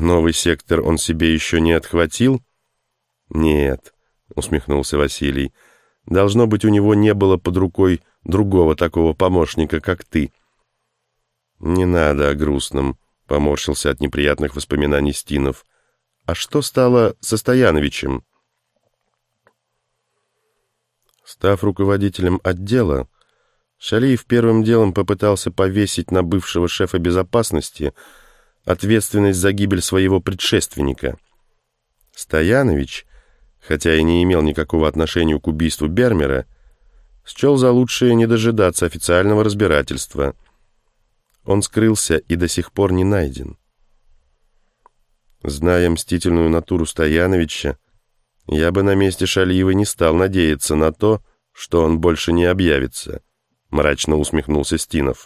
Новый сектор он себе еще не отхватил? Нет, усмехнулся Василий. Должно быть, у него не было под рукой другого такого помощника, как ты. Не надо о грустном, поморщился от неприятных воспоминаний Стинов. А что стало со Стояновичем? Став руководителем отдела, Шалиев первым делом попытался повесить на бывшего шефа безопасности ответственность за гибель своего предшественника. Стоянович, хотя и не имел никакого отношения к убийству Бермера, счел за лучшее не дожидаться официального разбирательства. Он скрылся и до сих пор не найден. Зная мстительную натуру Стояновича, я бы на месте Шалиева не стал надеяться на то, что он больше не объявится, мрачно усмехнулся Стинов.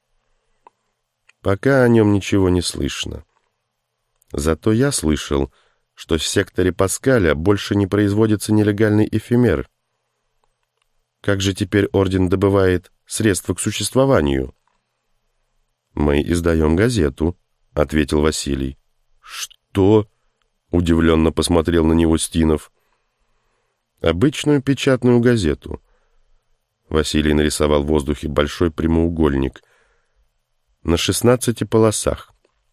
Пока о нем ничего не слышно. Зато я слышал, что в секторе Паскаля больше не производится нелегальный эфемер. Как же теперь Орден добывает средства к существованию? Мы издаем газету, ответил Василий. Что? Удивленно посмотрел на него Стинов. Обычную печатную газету. Василий нарисовал в воздухе большой прямоугольник на 16 полосах.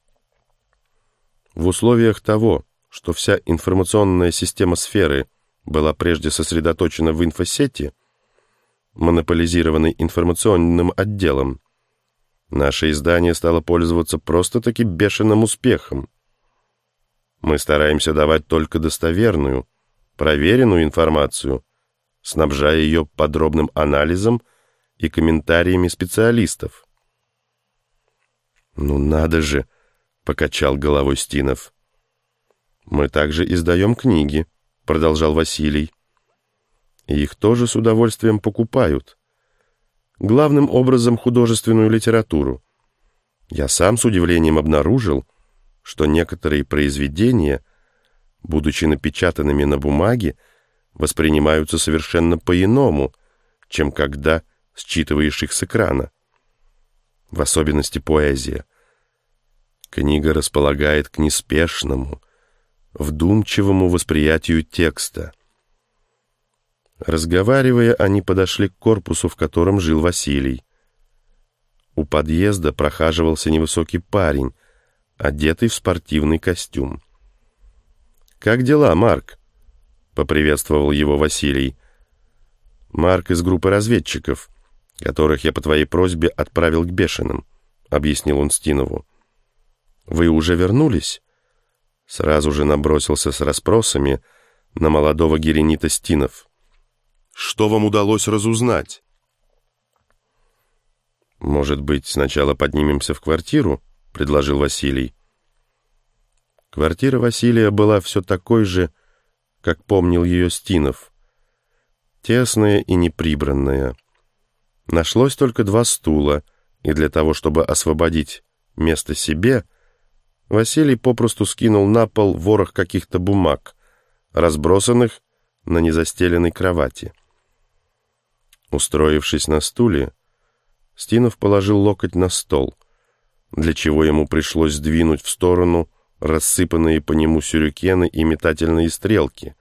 В условиях того, что вся информационная система сферы была прежде сосредоточена в инфосети, монополизированной информационным отделом, наше издание стало пользоваться просто-таки бешеным успехом. Мы стараемся давать только достоверную, проверенную информацию, снабжая ее подробным анализом и комментариями специалистов. «Ну надо же!» — покачал головой Стинов. «Мы также издаем книги», — продолжал Василий. «И их тоже с удовольствием покупают. Главным образом художественную литературу. Я сам с удивлением обнаружил, что некоторые произведения, будучи напечатанными на бумаге, воспринимаются совершенно по-иному, чем когда считываешь их с экрана. В особенности поэзия. Книга располагает к неспешному, вдумчивому восприятию текста. Разговаривая, они подошли к корпусу, в котором жил Василий. У подъезда прохаживался невысокий парень, одетый в спортивный костюм. «Как дела, Марк?» — поприветствовал его Василий. «Марк из группы разведчиков, которых я по твоей просьбе отправил к бешеным», — объяснил он Стинову. «Вы уже вернулись?» Сразу же набросился с расспросами на молодого геренита Стинов. «Что вам удалось разузнать?» «Может быть, сначала поднимемся в квартиру?» — предложил Василий. Квартира Василия была все такой же, как помнил ее Стинов. Тесная и неприбранная. Нашлось только 2 стула, и для того, чтобы освободить место себе, Василий попросту скинул на пол ворох каких-то бумаг, разбросанных на незастеленной кровати. Устроившись на стуле, Стинов положил локоть на стол, для чего ему пришлось сдвинуть в сторону рассыпанные по нему сюрикены и метательные стрелки.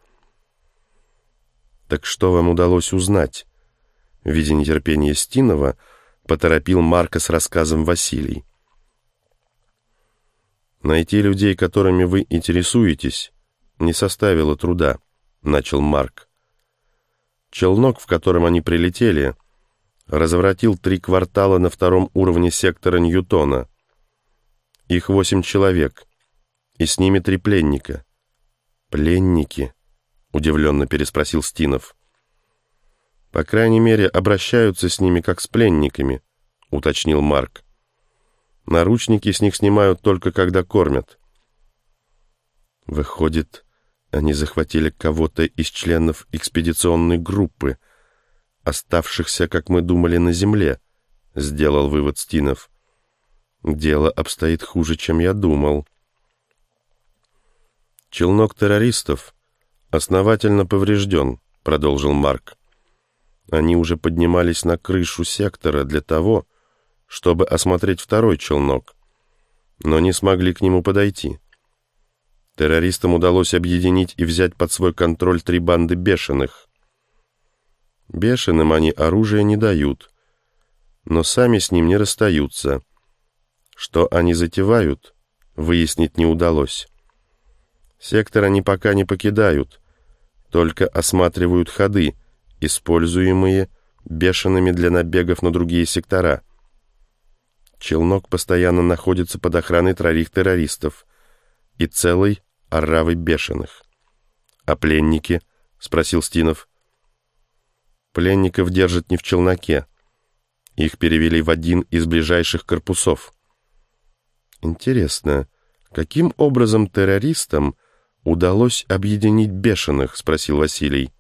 «Так что вам удалось узнать?» Видя нетерпение Стинова, поторопил Марка с рассказом Василий. «Найти людей, которыми вы интересуетесь, не составило труда», — начал Марк. Челнок, в котором они прилетели, разворотил 3 квартала на 2-м уровне сектора Ньютона. Их 8 человек, и с ними 3 пленника. «Пленники?» — удивленно переспросил Стинов. «По крайней мере, обращаются с ними как с пленниками», — уточнил Марк. «Наручники с них снимают только когда кормят». «Выходит, они захватили кого-то из членов экспедиционной группы, оставшихся, как мы думали, на земле», — сделал вывод Стинов. «Дело обстоит хуже, чем я думал». «Челнок террористов основательно поврежден», — продолжил Марк. «Они уже поднимались на крышу сектора для того, чтобы осмотреть 2-й челнок, но не смогли к нему подойти. Террористам удалось объединить и взять под свой контроль 3 банды бешеных. Бешеным они оружие не дают, но сами с ним не расстаются. Что они затевают, выяснить не удалось. Сектор они пока не покидают, только осматривают ходы, используемые бешеными для набегов на другие сектора. Челнок постоянно находится под охраной 3 террористов и целой оравы бешеных. «А пленники?» — спросил Стинов. «Пленников держат не в челноке. Их перевели в один из ближайших корпусов». «Интересно, каким образом террористам удалось объединить бешеных?» — спросил Василий.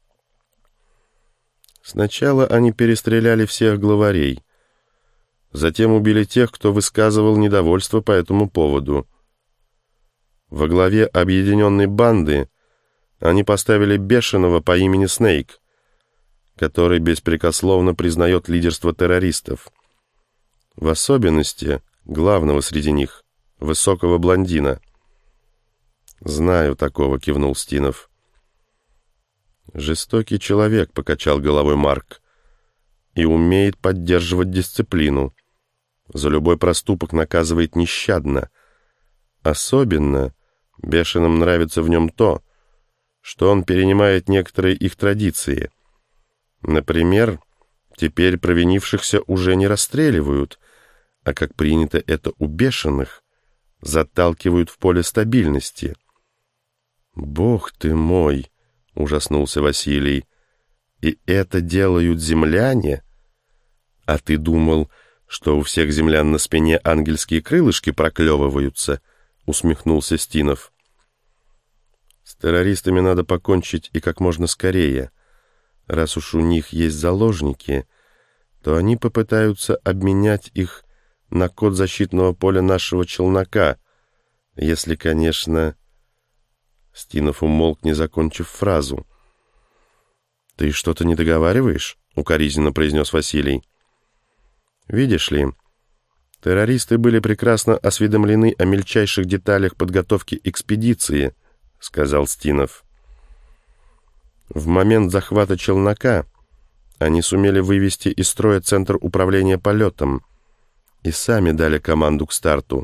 «Сначала они перестреляли всех главарей. Затем убили тех, кто высказывал недовольство по этому поводу. Во главе объединенной банды они поставили бешеного по имени Снейк, который беспрекословно признает лидерство террористов. В особенности главного среди них, высокого блондина». «Знаю такого», — кивнул Стинов. «Жестокий человек», — покачал головой Марк, «и умеет поддерживать дисциплину. За любой проступок наказывает нещадно. Особенно бешеным нравится в нем то, что он перенимает некоторые их традиции. Например, теперь провинившихся уже не расстреливают, а, как принято это у бешеных, заталкивают в поле стабильности». «Бог ты мой!» — ужаснулся Василий. «И это делают земляне? А ты думал, что у всех землян на спине ангельские крылышки проклевываются?» — усмехнулся Стинов. «С террористами надо покончить и как можно скорее. Раз уж у них есть заложники, то они попытаются обменять их на код защитного поля нашего челнока, если, конечно...» Стинов умолк, не закончив фразу. «Ты что-то не договариваешь?» — укоризненно произнес Василий. «Видишь ли, террористы были прекрасно осведомлены о мельчайших деталях подготовки экспедиции», — сказал Стинов. «В момент захвата челнока они сумели вывести из строя центр управления полетом и сами дали команду к старту.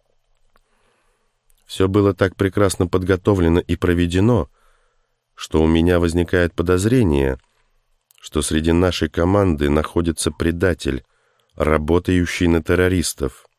Все было так прекрасно подготовлено и проведено, что у меня возникает подозрение, что среди нашей команды находится предатель, работающий на террористов.